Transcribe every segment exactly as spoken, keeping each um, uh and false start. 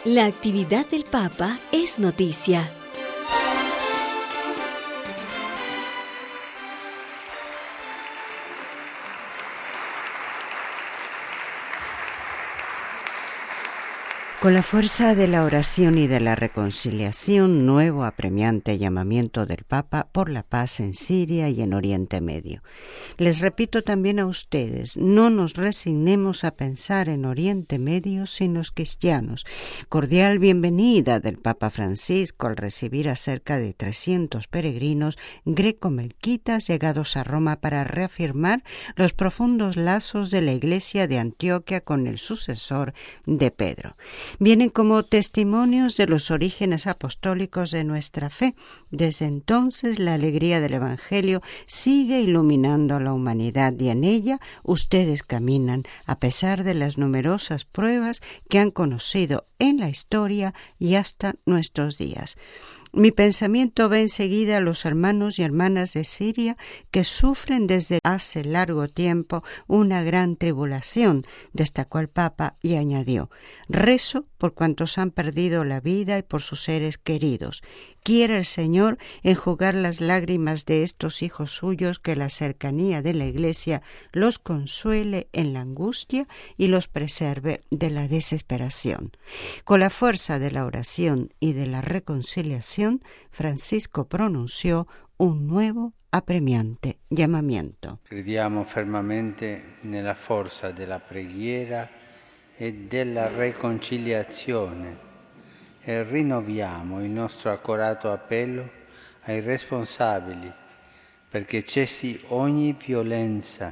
La actividad del Papa es noticia. Con la fuerza de la oración y de la reconciliación, nuevo apremiante llamamiento del Papa por la paz en Siria y en Oriente Medio. Les repito también a ustedes, no nos resignemos a pensar en Oriente Medio sin los cristianos. Cordial bienvenida del Papa Francisco al recibir a cerca de trescientos peregrinos greco-melquitas llegados a Roma para reafirmar los profundos lazos de la Iglesia de Antioquia con el sucesor de Pedro. Vienen como testimonios de los orígenes apostólicos de nuestra fe. Desde entonces la alegría del Evangelio sigue iluminando a la humanidad y en ella ustedes caminan a pesar de las numerosas pruebas que han conocido en la historia y hasta nuestros días. Mi pensamiento va enseguida a los hermanos y hermanas de Siria que sufren desde hace largo tiempo una gran tribulación, destacó el Papa y añadió: rezo por cuantos han perdido la vida y por sus seres queridos. Quiera el Señor enjugar las lágrimas de estos hijos suyos, que la cercanía de la Iglesia los consuele en la angustia y los preserve de la desesperación. Con la fuerza de la oración y de la reconciliación, Francisco pronunció un nuevo apremiante llamamiento. Crediamo fermamente nella forza della preghiera e della riconciliazione e rinnoviamo il nostro accorato appello ai responsabili perché cessi ogni violenza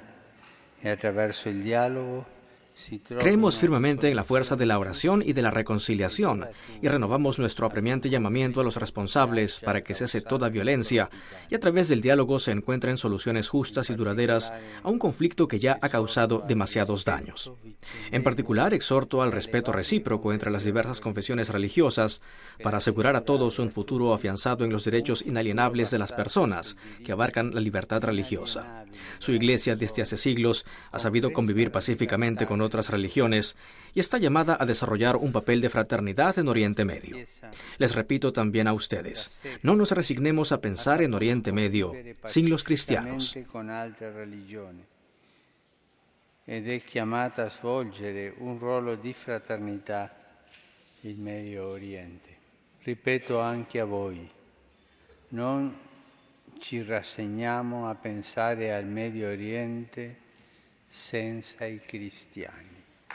e attraverso il dialogo. Creemos firmemente en la fuerza de la oración y de la reconciliación y renovamos nuestro apremiante llamamiento a los responsables para que cese toda violencia y a través del diálogo se encuentren soluciones justas y duraderas a un conflicto que ya ha causado demasiados daños. En particular, exhorto al respeto recíproco entre las diversas confesiones religiosas para asegurar a todos un futuro afianzado en los derechos inalienables de las personas que abarcan la libertad religiosa. Su Iglesia desde hace siglos ha sabido convivir pacíficamente con otras religiones y está llamada a desarrollar un papel de fraternidad en Oriente Medio. Les repito también a ustedes, no nos resignemos a pensar en Oriente Medio sin los cristianos. Ed è chiamata a svolgere un ruolo di fraternità il Medio Oriente. Ripeto anche a voi, non ci rassegniamo a pensare al Medio Oriente senza i cristiani.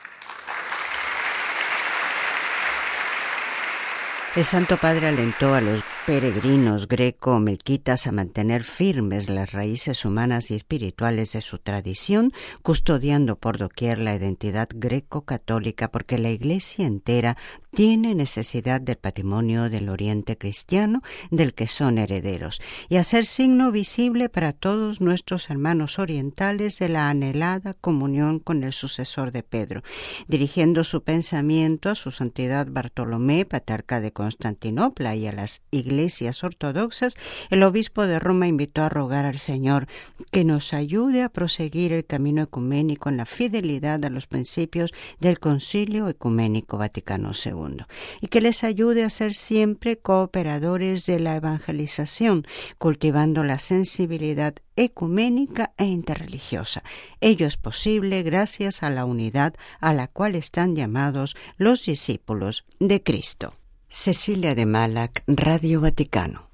El Santo Padre alentó a los peregrinos greco-melquitas a mantener firmes las raíces humanas y espirituales de su tradición, custodiando por doquier la identidad greco-católica, porque la Iglesia entera tiene necesidad del patrimonio del Oriente cristiano, del que son herederos, y hacer signo visible para todos nuestros hermanos orientales de la anhelada comunión con el sucesor de Pedro. Dirigiendo su pensamiento a su santidad Bartolomé, patriarca de Constantinopla, y a las iglesias ortodoxas, el obispo de Roma invitó a rogar al Señor que nos ayude a proseguir el camino ecuménico en la fidelidad a los principios del Concilio Ecuménico Vaticano segundo, y que les ayude a ser siempre cooperadores de la evangelización, cultivando la sensibilidad ecuménica e interreligiosa. Ello es posible gracias a la unidad a la cual están llamados los discípulos de Cristo. Cecilia de Malac, Radio Vaticano.